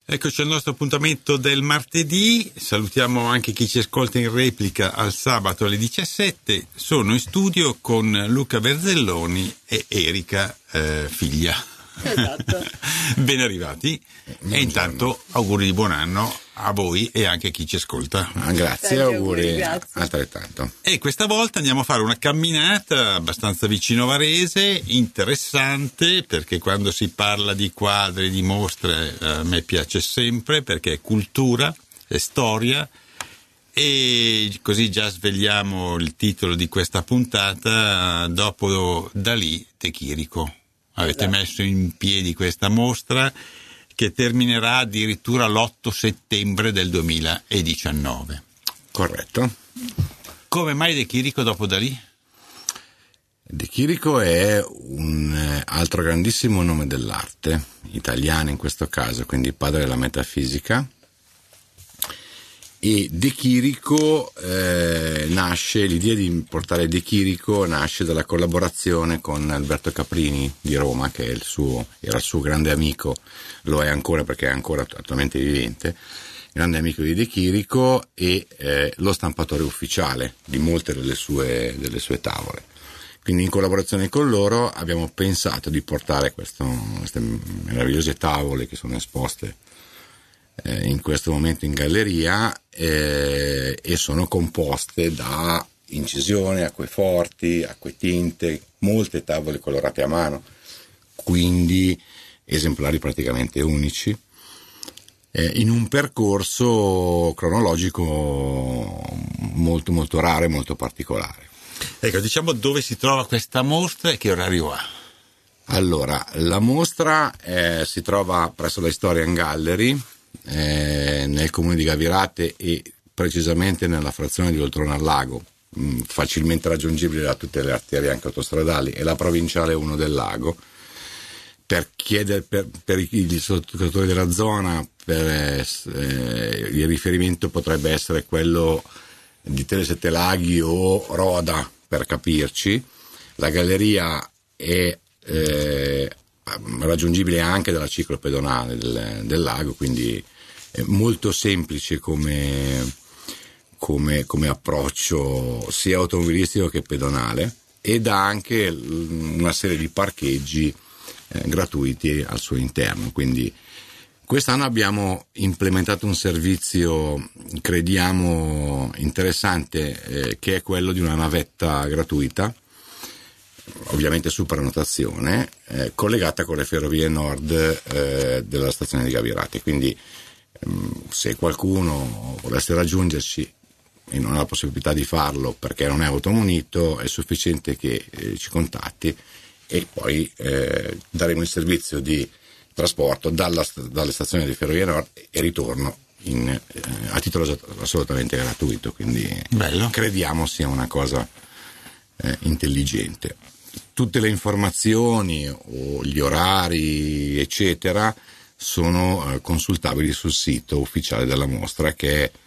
Eccoci al nostro appuntamento del martedì. Salutiamo anche chi ci ascolta in replica al sabato alle 17. Sono in studio con Luca Berzelloni e Erika figlia. Esatto. Ben arrivati. E intanto auguri di buon anno a voi e anche a chi ci ascolta. Grazie, auguri, grazie. altrettanto. E questa volta andiamo a fare una camminata abbastanza vicino a Varese, interessante, perché quando si parla di quadri, di mostre, a me piace sempre, perché è cultura, è storia, e così già svegliamo il titolo di questa puntata. Dopo Dalì, De Chirico. Avete messo in piedi questa mostra che terminerà addirittura l'8 settembre del 2019. Corretto. Come mai De Chirico dopo Dalì? De Chirico è un altro grandissimo nome dell'arte, italiana in questo caso, quindi padre della metafisica. E De Chirico nasce, l'idea di portare De Chirico nasce dalla collaborazione con Alberto Caprini di Roma, che era il suo grande amico, lo è ancora perché è ancora attualmente vivente, grande amico di De Chirico e lo stampatore ufficiale di molte delle sue tavole. Quindi in collaborazione con loro abbiamo pensato di portare queste meravigliose tavole che sono esposte in questo momento in galleria e sono composte da incisione, acqueforti, acquetinte, molte tavole colorate a mano, quindi esemplari praticamente unici, in un percorso cronologico molto molto raro e molto particolare. Ecco, diciamo dove si trova questa mostra e che orario ha. Allora, la mostra si trova presso la Historian Gallery, nel comune di Gavirate e precisamente nella frazione di Oltrone al Lago, facilmente raggiungibile da tutte le arterie anche autostradali, e la provinciale 1 del Lago. Per gli ascoltatori della zona, il riferimento potrebbe essere quello di Tele Sette Laghi o Roda, per capirci. La galleria è raggiungibile anche dalla ciclopedonale del lago, quindi è molto semplice come approccio sia automobilistico che pedonale, ed ha anche una serie di parcheggi gratuiti al suo interno. Quindi quest'anno abbiamo implementato un servizio, crediamo interessante, che è quello di una navetta gratuita, ovviamente su prenotazione, collegata con le ferrovie nord della stazione di Gavirate. Quindi se qualcuno volesse raggiungerci e non ha la possibilità di farlo perché non è automunito, è sufficiente che ci contatti e poi daremo il servizio di trasporto dalle stazioni di ferrovie nord e ritorno a titolo assolutamente gratuito. Quindi bello. Crediamo sia una cosa intelligente. Tutte le informazioni o gli orari eccetera sono consultabili sul sito ufficiale della mostra, che è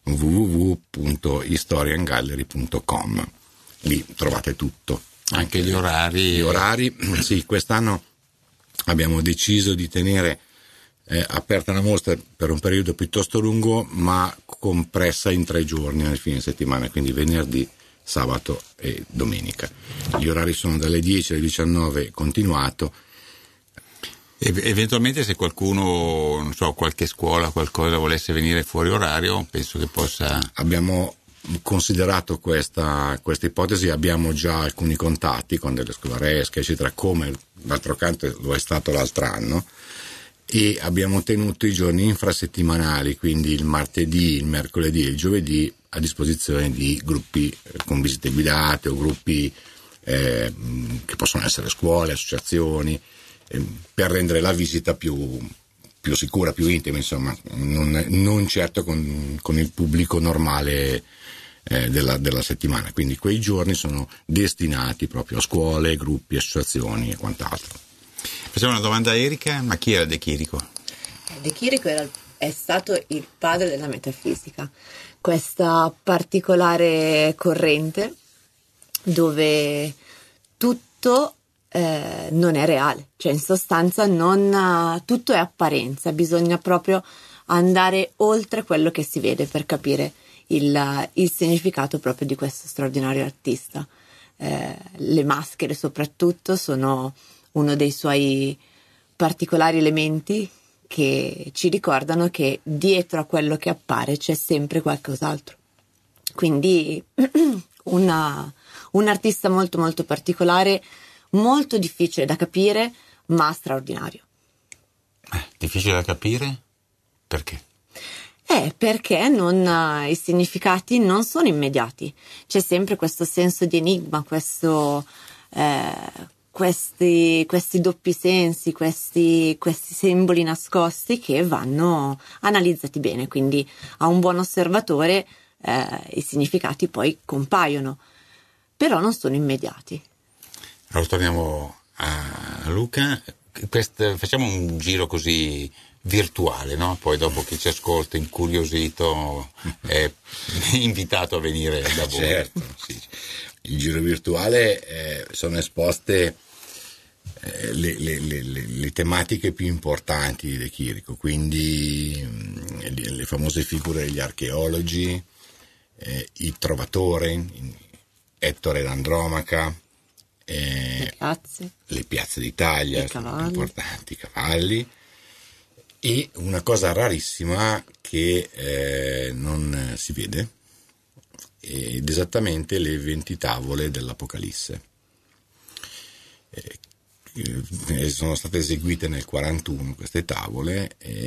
www.historiangallery.com. Lì trovate tutto, anche gli orari. Sì, quest'anno abbiamo deciso di tenere aperta la mostra per un periodo piuttosto lungo, ma compressa in 3 giorni nel fine settimana, quindi venerdì, sabato e domenica. Gli orari sono dalle 10 alle 19 continuato. Eventualmente se qualcuno, non so, qualche scuola, qualcosa volesse venire fuori orario, penso che possa. Abbiamo considerato questa ipotesi, abbiamo già alcuni contatti con delle scolaresche eccetera, come d'altro canto lo è stato l'altro anno, e abbiamo tenuto i giorni infrasettimanali, quindi il martedì, il mercoledì e il giovedì, a disposizione di gruppi con visite guidate o gruppi che possono essere scuole, associazioni, per rendere la visita più sicura, più intima, insomma, non certo con il pubblico normale della settimana. Quindi quei giorni sono destinati proprio a scuole, gruppi, associazioni e quant'altro. Facciamo una domanda a Erika: ma chi era De Chirico? De Chirico è stato il padre della metafisica, questa particolare corrente dove tutto non è reale, cioè in sostanza non tutto è apparenza, bisogna proprio andare oltre quello che si vede per capire il significato proprio di questo straordinario artista. Le maschere soprattutto sono uno dei suoi particolari elementi che ci ricordano che dietro a quello che appare c'è sempre qualcos'altro. Quindi un artista molto molto particolare, molto difficile da capire, ma straordinario. Difficile da capire? Perché? Perché i significati non sono immediati. C'è sempre questo senso di enigma, questi doppi sensi, questi simboli nascosti che vanno analizzati bene. Quindi a un buon osservatore i significati poi compaiono, però non sono immediati. Allora torniamo a Luca. Facciamo un giro così virtuale, no? Poi dopo chi ci ascolta incuriosito è invitato a venire da voi. Certo, sì. Il giro virtuale sono esposte le tematiche più importanti di De Chirico, quindi le famose figure degli archeologi, i trovatori, Ettore ed Andromaca, le piazze d'Italia, sono importanti, i cavalli, e una cosa rarissima che non si vede, ed esattamente le 20 tavole dell'Apocalisse. Sono state eseguite nel 41 queste tavole e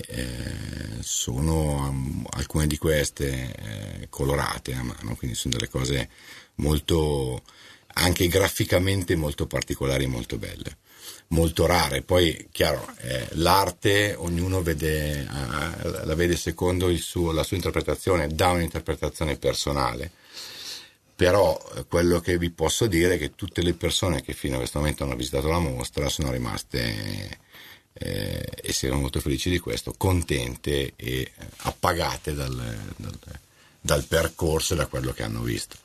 sono alcune di queste colorate a mano, quindi sono delle cose molto, anche graficamente molto particolari, molto belle, molto rare. Poi chiaro, l'arte ognuno la vede secondo la sua interpretazione, dà un'interpretazione personale. Però quello che vi posso dire è che tutte le persone che fino a questo momento hanno visitato la mostra sono rimaste, e siamo molto felici di questo, contente e appagate dal percorso e da quello che hanno visto.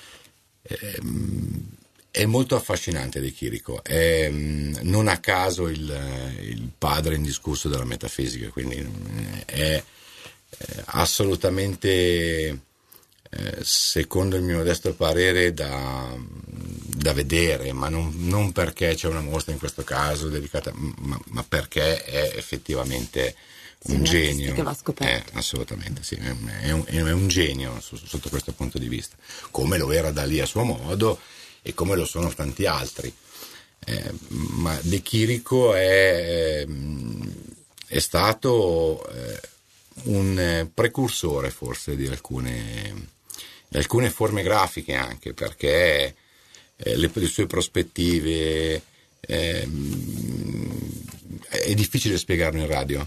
È molto affascinante De Chirico, è non a caso il padre indiscusso della metafisica, quindi è assolutamente, secondo il mio modesto parere, da vedere, ma non perché c'è una mostra in questo caso dedicata, ma perché è effettivamente un genio che va scoperto. Assolutamente sì, è un genio sotto questo punto di vista, come lo era Dalì a suo modo e come lo sono tanti altri, ma De Chirico è stato un precursore forse di alcune forme grafiche, anche perché le sue prospettive è difficile spiegarlo in radio.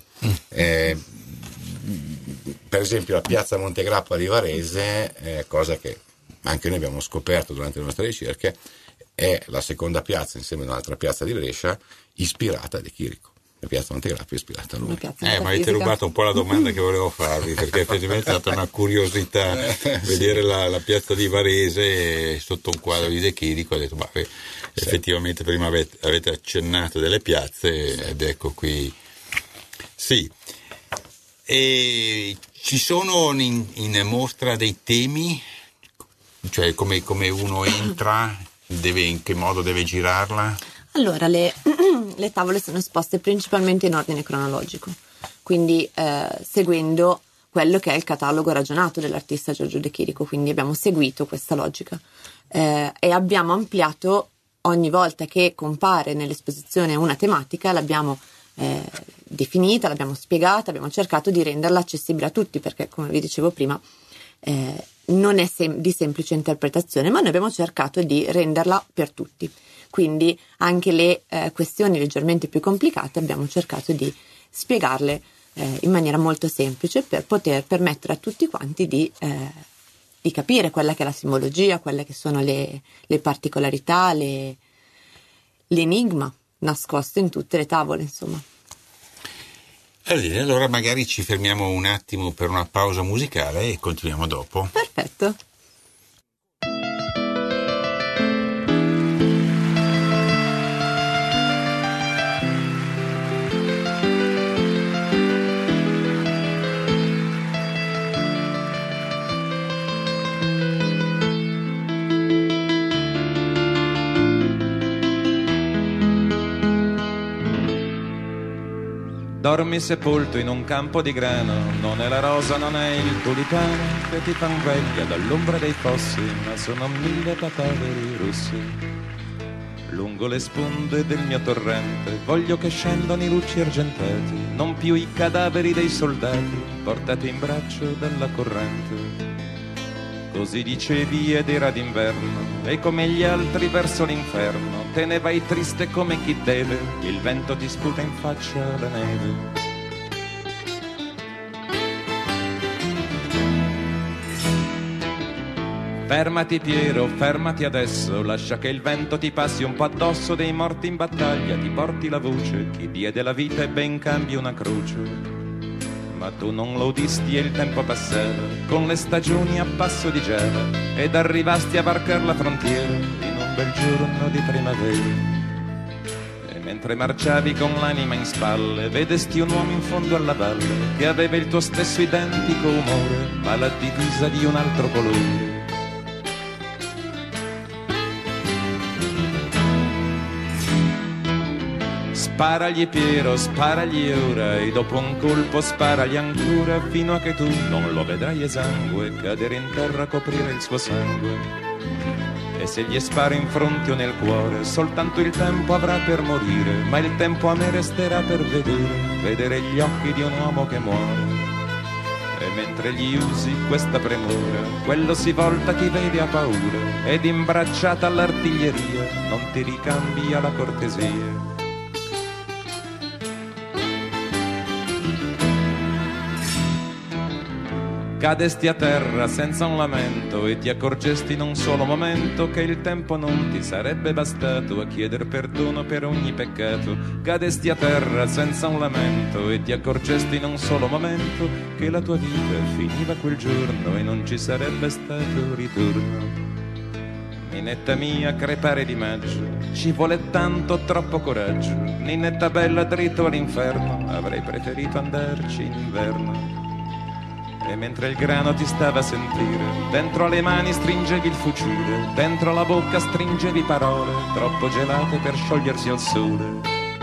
Per esempio la piazza Montegrappa di Varese, cosa che anche noi abbiamo scoperto durante le nostre ricerche, è la seconda piazza insieme ad un'altra piazza di Brescia ispirata a De Chirico. La piazza Montegrappa è ispirata a lui. Ma avete rubato un po' la domanda che volevo farvi, perché effettivamente è stata una curiosità vedere la piazza di Varese sotto un quadro di De Chirico. Ho detto, effettivamente prima avete accennato delle piazze, ed ecco qui. Sì. E ci sono in mostra dei temi, cioè come uno entra, in che modo deve girarla? Allora, le tavole sono esposte principalmente in ordine cronologico, quindi seguendo quello che è il catalogo ragionato dell'artista Giorgio De Chirico, quindi abbiamo seguito questa logica e abbiamo ampliato ogni volta che compare nell'esposizione una tematica, l'abbiamo definita, l'abbiamo spiegata, abbiamo cercato di renderla accessibile a tutti, perché come vi dicevo prima non è di semplice interpretazione, ma noi abbiamo cercato di renderla per tutti. Quindi anche le questioni leggermente più complicate abbiamo cercato di spiegarle in maniera molto semplice, per poter permettere a tutti quanti di capire quella che è la simbologia, quelle che sono le particolarità, l'enigma nascosto in tutte le tavole, insomma. Allora magari ci fermiamo un attimo per una pausa musicale e continuiamo dopo. Perfetto. Dormi sepolto in un campo di grano, non è la rosa, non è il tulipano che ti fan veglia dall'ombra dei fossi, ma sono 1000 papaveri rossi. Lungo le sponde del mio torrente voglio che scendano i lucci argentati, non più i cadaveri dei soldati portati in braccio dalla corrente. Così dicevi ed era d'inverno, e come gli altri verso l'inferno te ne vai triste come chi deve, il vento ti sputa in faccia la neve. Fermati Piero, fermati adesso, lascia che il vento ti passi un po' addosso, dei morti in battaglia ti porti la voce, chi diede la vita e ben cambi una croce. Ma tu non lo udisti e il tempo passava, con le stagioni a passo di gela, ed arrivasti a varcar la frontiera in un bel giorno di primavera. E mentre marciavi con l'anima in spalle, vedesti un uomo in fondo alla valle, che aveva il tuo stesso identico umore, ma la divisa di un altro colore. Sparagli Piero, sparagli ora, e dopo un colpo sparagli ancora, fino a che tu non lo vedrai esangue, cadere in terra a coprire il suo sangue. E se gli spari in fronte o nel cuore, soltanto il tempo avrà per morire, ma il tempo a me resterà per vedere gli occhi di un uomo che muore. E mentre gli usi questa premura, quello si volta, ti vede a paura, ed imbracciata all'artiglieria non ti ricambia la cortesia. Cadesti a terra senza un lamento e ti accorgesti in un solo momento che il tempo non ti sarebbe bastato a chieder perdono per ogni peccato. Cadesti a terra senza un lamento e ti accorgesti in un solo momento che la tua vita finiva quel giorno e non ci sarebbe stato ritorno. Ninetta mia, crepare di maggio, ci vuole tanto, troppo coraggio. Ninetta bella, dritto all'inferno, avrei preferito andarci in inverno. E mentre il grano ti stava a sentire, dentro alle mani stringevi il fucile, dentro la bocca stringevi parole troppo gelate per sciogliersi al sole.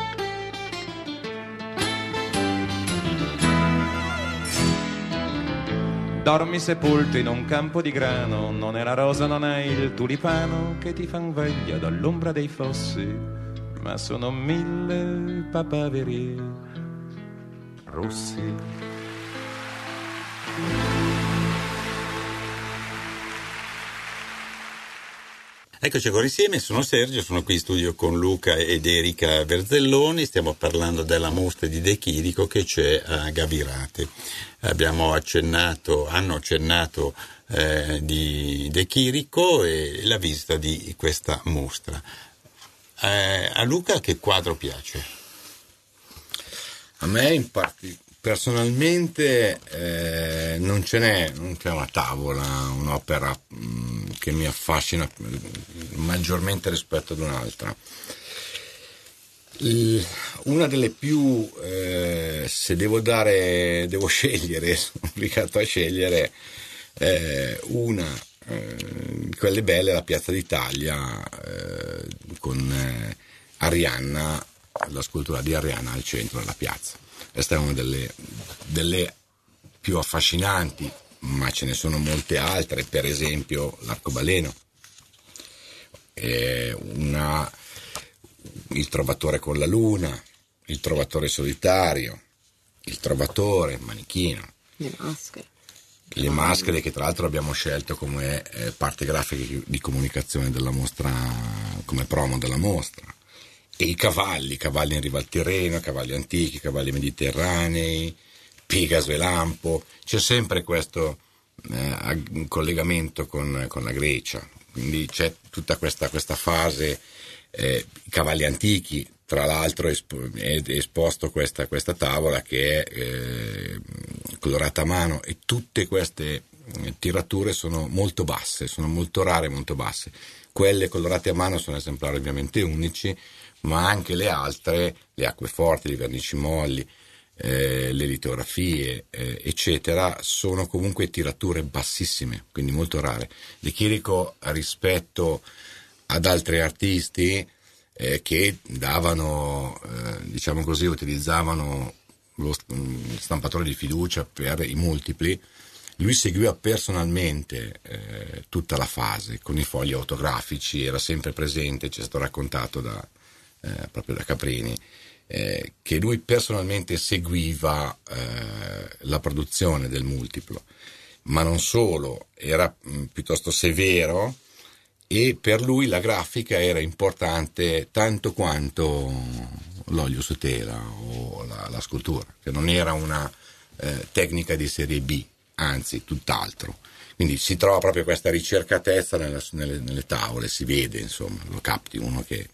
Dormi sepolto in un campo di grano, non è la rosa, non è il tulipano che ti fan veglia dall'ombra dei fossi, ma sono 1000 papaveri rossi. Eccoci ancora insieme, sono Sergio, sono qui in studio con Luca ed Erika Verzelloni, stiamo parlando della mostra di De Chirico che c'è a Gavirate. Hanno accennato di De Chirico e la visita di questa mostra. A Luca che quadro piace? A me personalmente non c'è una tavola, un'opera che mi affascina maggiormente rispetto ad un'altra. Una delle più, se devo scegliere, sono obbligato a scegliere quelle belle, la Piazza d'Italia con Arianna, la scultura di Arianna al centro della piazza. Questa è una delle più affascinanti, ma ce ne sono molte altre, per esempio l'Arcobaleno, il Trovatore con la Luna, il Trovatore solitario, il Trovatore, Manichino. Le maschere che tra l'altro abbiamo scelto come parte grafica di comunicazione della mostra, come promo della mostra. E i cavalli in riva al Tirreno, cavalli antichi, cavalli mediterranei, Pegaso e Lampo. C'è sempre questo collegamento con la Grecia, quindi c'è tutta questa fase. I cavalli antichi, tra l'altro è esposto questa tavola che è colorata a mano, e tutte queste tirature sono molto basse, sono molto rare, molto basse. Quelle colorate a mano sono esemplari ovviamente unici, ma anche le altre, le acqueforti, le vernici molli, le litografie, eccetera, sono comunque tirature bassissime, quindi molto rare. De Chirico, rispetto ad altri artisti che davano, diciamo così, utilizzavano lo stampatore di fiducia per i multipli, lui seguiva personalmente tutta la fase con i fogli autografici, era sempre presente, ci è stato raccontato proprio da Caprini, che lui personalmente seguiva la produzione del multiplo, ma non solo, era piuttosto severo, e per lui la grafica era importante tanto quanto l'olio su tela o la scultura, che non era una tecnica di serie B, anzi tutt'altro. Quindi si trova proprio questa ricercatezza nelle tavole, si vede, insomma, lo capti uno che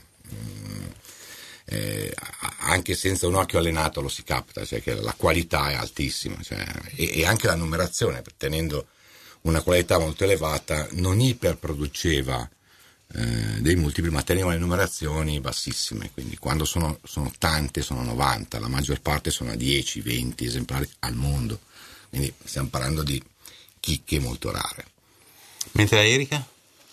anche senza un occhio allenato lo si capta, cioè che la qualità è altissima, cioè, e anche la numerazione, tenendo una qualità molto elevata, non iperproduceva dei multipli, ma teneva le numerazioni bassissime, quindi quando sono tante, sono 90, la maggior parte sono a 10-20 esemplari al mondo, quindi stiamo parlando di chicche molto rare. Mentre Erika?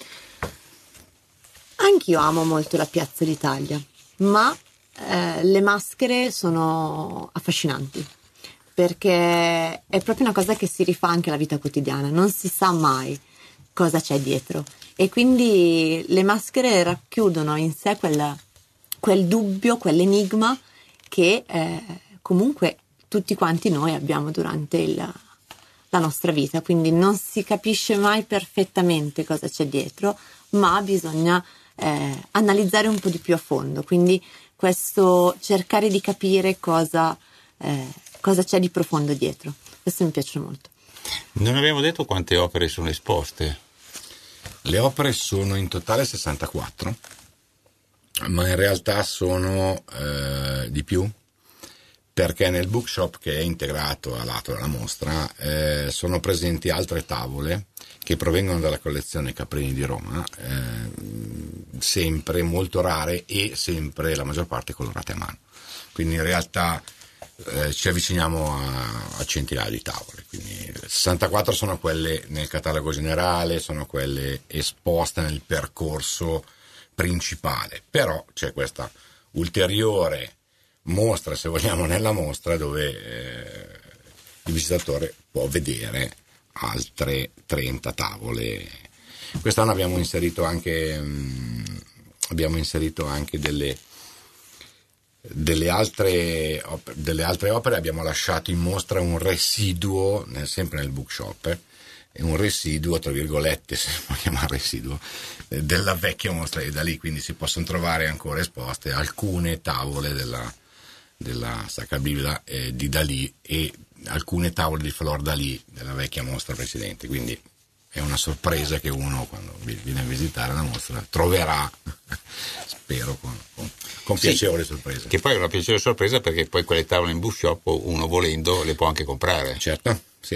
Anch'io amo molto la Piazza d'Italia, ma le maschere sono affascinanti, perché è proprio una cosa che si rifà anche alla vita quotidiana, non si sa mai cosa c'è dietro, e quindi le maschere racchiudono in sé quel dubbio, quell'enigma che comunque tutti quanti noi abbiamo durante la nostra vita, quindi non si capisce mai perfettamente cosa c'è dietro, ma bisogna analizzare un po' di più a fondo, quindi questo cercare di capire cosa c'è di profondo dietro, questo mi piace molto. Non abbiamo detto quante opere sono esposte? Le opere sono in totale 64, ma in realtà sono di più, perché nel bookshop che è integrato a lato della mostra sono presenti altre tavole che provengono dalla collezione Caprini di Roma, sempre molto rare e sempre la maggior parte colorate a mano, quindi in realtà ci avviciniamo a centinaia di tavole, quindi 64 sono quelle nel catalogo generale, sono quelle esposte nel percorso principale, però c'è questa ulteriore mostra, se vogliamo, nella mostra dove il visitatore può vedere altre 30 tavole. Quest'anno abbiamo inserito anche delle altre opere, abbiamo lasciato in mostra un residuo, sempre nel bookshop, un residuo, tra virgolette, se vogliamo chiamare residuo, della vecchia mostra di Dalì, quindi si possono trovare ancora esposte alcune tavole della Sacra Bibbia di Dalì e alcune tavole di Flor Dalì della vecchia mostra precedente, quindi è una sorpresa che uno, quando viene a visitare la mostra, troverà, spero, con piacevole sorpresa. Che poi è una piacevole sorpresa, perché poi quelle tavole in bookshop uno, volendo, le può anche comprare. Certo, sì,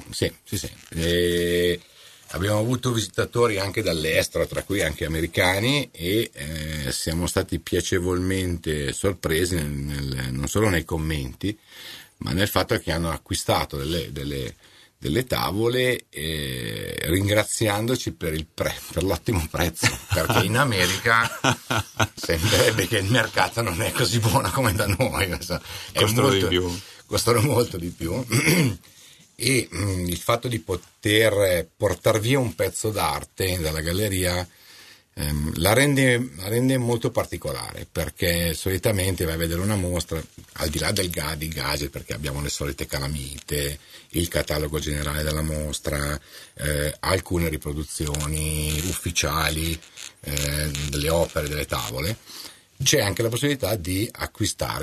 abbiamo avuto visitatori anche dall'estero, tra cui anche americani, e siamo stati piacevolmente sorpresi non solo nei commenti, ma nel fatto che hanno acquistato delle tavole ringraziandoci per l'ottimo prezzo, perché in America sembrerebbe che il mercato non è costano buono come da noi, costano molto di più e il fatto di poter portare via un pezzo d'arte dalla galleria la rende molto particolare, perché solitamente vai a vedere una mostra, al di là di gadget, perché abbiamo le solite calamite, il catalogo generale della mostra, alcune riproduzioni ufficiali delle opere, delle tavole, c'è anche la possibilità di acquistare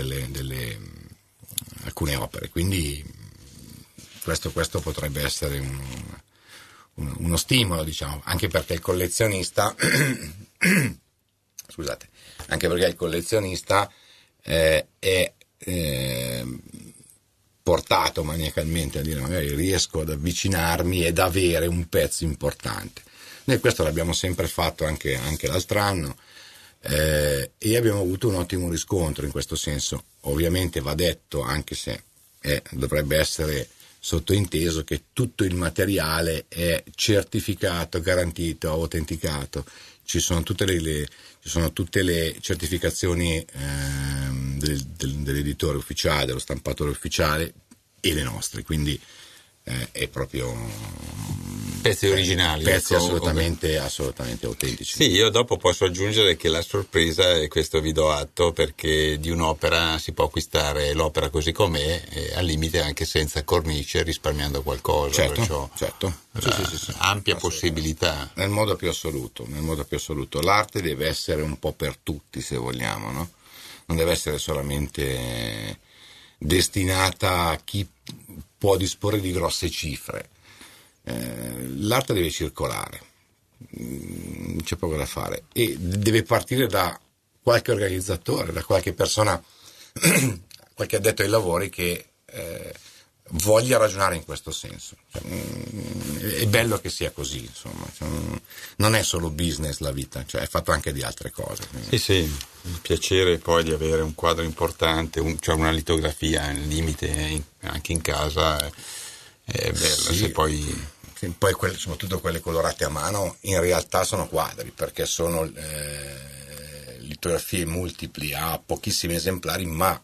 alcune opere, quindi questo potrebbe essere uno stimolo, diciamo, anche perché il collezionista è portato maniacalmente a dire: magari riesco ad avvicinarmi ed avere un pezzo importante. Noi questo l'abbiamo sempre fatto anche l'altro anno, e abbiamo avuto un ottimo riscontro in questo senso. Ovviamente va detto, anche se dovrebbe essere sottointeso, che tutto il materiale è certificato, garantito, autenticato. ci sono tutte le certificazioni dell'editore ufficiale, dello stampatore ufficiale e le nostre, quindi è proprio pezzi originali, pezzi ecco, assolutamente autentici. Sì, io dopo posso aggiungere che la sorpresa, e questo vi do atto, perché di un'opera si può acquistare l'opera così com'è, al limite anche senza cornice, risparmiando qualcosa. Certo. Sì. Ampia possibilità. Nel modo più assoluto. L'arte deve essere un po' per tutti, se vogliamo, no? Non deve essere solamente destinata a chi può disporre di grosse cifre. L'arte deve circolare, c'è poco da fare, e deve partire da qualche organizzatore, da qualche persona, qualche addetto ai lavori che voglia ragionare in questo senso. È bello che sia così, insomma, non è solo business la vita, è fatto anche di altre cose. Sì, il piacere poi di avere un quadro importante, cioè una litografia al limite anche in casa, è bella. Se poi soprattutto quelle colorate a mano in realtà sono quadri, perché sono litografie multipli a pochissimi esemplari, ma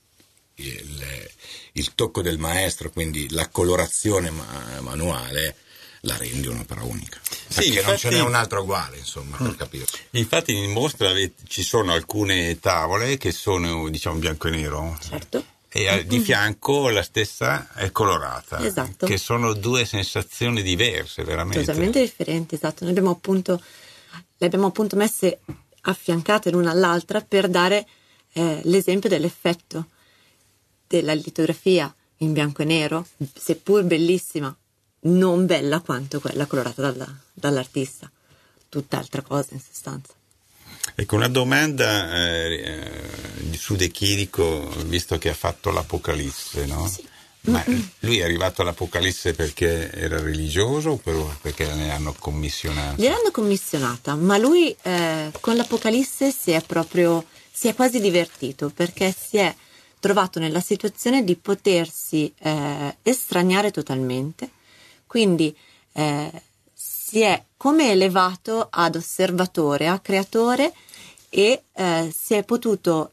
il tocco del maestro, quindi la colorazione manuale, la rende un'opera unica. Perché infatti, non ce n'è un altro uguale, insomma, per capirci. Infatti in mostra ci sono alcune tavole che sono, diciamo, bianco e nero. Certo. E di fianco la stessa è colorata. Esatto. Che sono due sensazioni diverse, veramente. Totalmente differenti, esatto. Noi le abbiamo appunto messe affiancate l'una all'altra per dare l'esempio dell'effetto della litografia in bianco e nero, seppur bellissima, non bella quanto quella colorata dall'artista. Tutt'altra cosa, in sostanza. Ecco, una domanda su De Chirico, visto che ha fatto l'Apocalisse, no? Sì. Ma lui è arrivato all'Apocalisse perché era religioso o perché ne hanno commissionato? Gliel'hanno commissionata, ma lui con l'Apocalisse si è quasi divertito, perché si è trovato nella situazione di potersi estraniare totalmente, quindi si è come elevato ad osservatore, a creatore, e si è potuto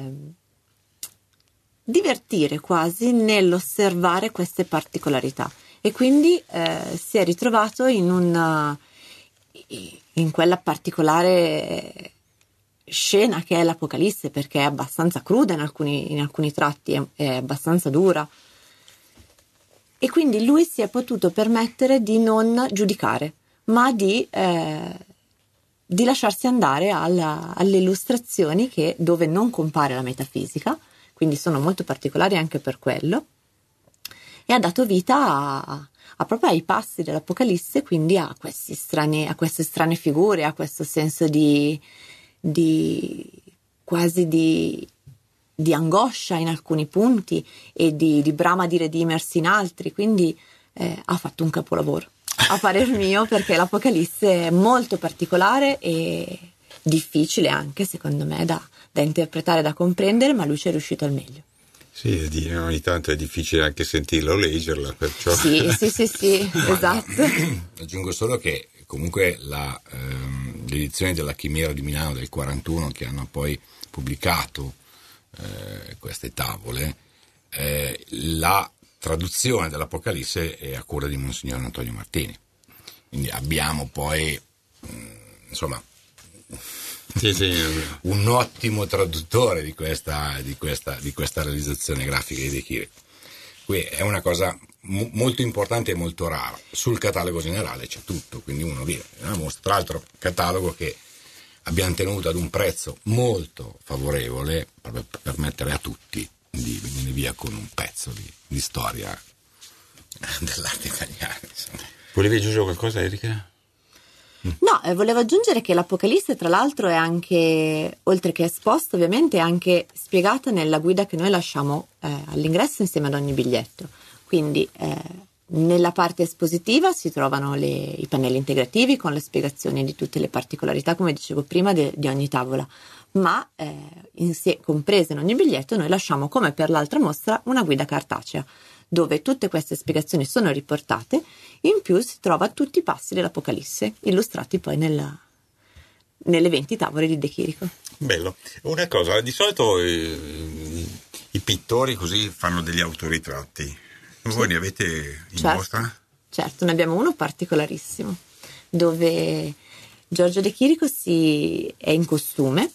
divertire quasi nell'osservare queste particolarità, e quindi si è ritrovato in quella particolare scena che è l'Apocalisse, perché è abbastanza cruda in alcuni tratti, è abbastanza dura, e quindi lui si è potuto permettere di non giudicare, ma di lasciarsi andare alle illustrazioni dove non compare la metafisica, quindi sono molto particolari anche per quello, e ha dato vita proprio ai passi dell'Apocalisse, quindi a queste strane figure, a questo senso quasi di angoscia in alcuni punti e di brama di redimersi in altri, quindi ha fatto un capolavoro a parer mio, perché l'Apocalisse è molto particolare e difficile anche, secondo me, da interpretare, da comprendere, ma lui ci è riuscito al meglio. Sì, ogni tanto è difficile anche sentirla o leggerla, perciò. Sì, esatto. Aggiungo solo che comunque l'edizione della Chimera di Milano del 41, che hanno poi pubblicato queste tavole, la traduzione dell'Apocalisse è a cura di Monsignor Antonio Martini, quindi abbiamo poi insomma un ottimo traduttore di questa realizzazione grafica di De Chirico. Qui è una cosa molto importante e molto rara. Sul catalogo generale c'è tutto, quindi uno viene una mostra, tra l'altro catalogo che abbiamo tenuto ad un prezzo molto favorevole, proprio per permettere a tutti di venire via con un pezzo di storia dell'arte italiana, insomma. Volevi aggiungere qualcosa, Erika? No, volevo aggiungere che l'Apocalisse, tra l'altro, è anche, oltre che esposta, ovviamente è anche spiegata nella guida che noi lasciamo all'ingresso insieme ad ogni biglietto. Quindi nella parte espositiva si trovano i pannelli integrativi con le spiegazioni di tutte le particolarità, come dicevo prima, di ogni tavola, ma comprese in ogni biglietto noi lasciamo, come per l'altra mostra, una guida cartacea, dove tutte queste spiegazioni sono riportate. In più si trova tutti i passi dell'Apocalisse, illustrati poi nelle 20 tavole di De Chirico. Bello. Una cosa, di solito i pittori così fanno degli autoritratti. Voi ne avete in mostra? Certo, ne abbiamo uno particolarissimo, dove Giorgio De Chirico è in costume,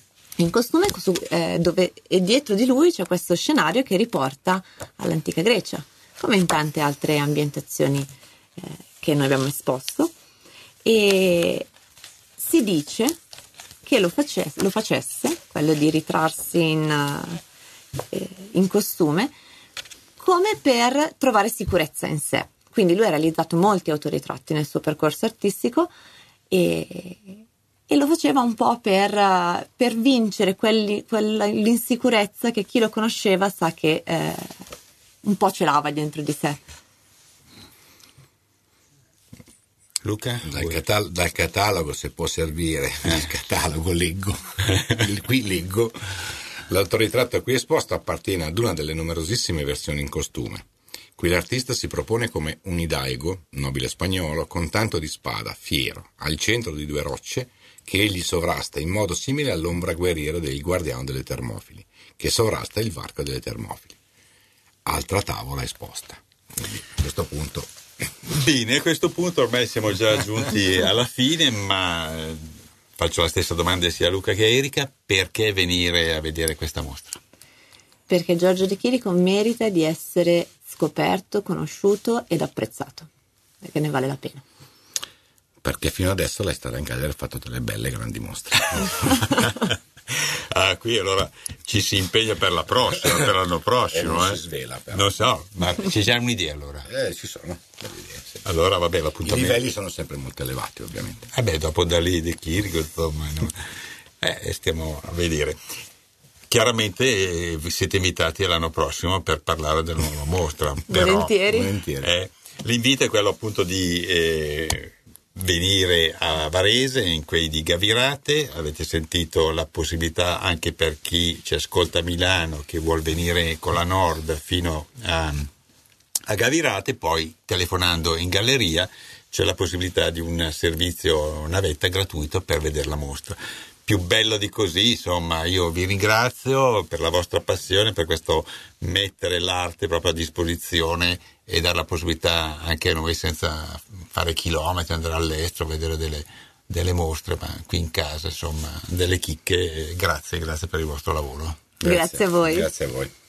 dove e dietro di lui c'è questo scenario che riporta all'antica Grecia, come in tante altre ambientazioni che noi abbiamo esposto, e si dice che lo facesse, quello di ritrarsi in costume, come per trovare sicurezza in sé. Quindi lui ha realizzato molti autoritratti nel suo percorso artistico e lo faceva un po' per vincere l'insicurezza che chi lo conosceva sa che un po' ce l'ava dentro di sé. Luca? Dal catalogo, se può servire, il catalogo leggo, qui leggo, l'autoritratto qui esposto appartiene ad una delle numerosissime versioni in costume. Qui l'artista si propone come un hidalgo, nobile spagnolo, con tanto di spada, fiero, al centro di due rocce, che egli sovrasta in modo simile all'ombra guerriera del guardiano delle Termofili, che sovrasta il varco delle Termofili. Altra tavola esposta. Quindi, a questo punto... Bene, a questo punto ormai siamo già giunti alla fine, ma faccio la stessa domanda sia a Luca che a Erika: perché venire a vedere questa mostra? Perché Giorgio De Chirico merita di essere scoperto, conosciuto ed apprezzato, perché ne vale la pena. Perché fino adesso la Storia in Gallery ha fatto delle belle grandi mostre. Qui allora ci si impegna per la prossima, per l'anno prossimo. Non si svela, però. Non so, ma c'è già un'idea allora? Ci sono delle idee, sì. Allora vabbè, I l'appuntamento. livelli sono sempre molto elevati, ovviamente. Dopo da lì De Chirico, insomma, no? Stiamo a vedere. Chiaramente vi siete invitati l'anno prossimo per parlare della nuova mostra. Volentieri. L'invito è quello appunto di venire a Varese, in quei di Gavirate. Avete sentito la possibilità anche per chi ci ascolta a Milano, che vuol venire con la Nord fino a Gavirate, poi telefonando in galleria c'è la possibilità di un servizio navetta gratuito per vedere la mostra. Più bello di così, insomma, io vi ringrazio per la vostra passione, per questo mettere l'arte proprio a disposizione e dare la possibilità anche a noi, senza fare chilometri, andare all'estero, vedere delle mostre, ma qui in casa, insomma, delle chicche. Grazie per il vostro lavoro. Grazie a voi. Grazie a voi.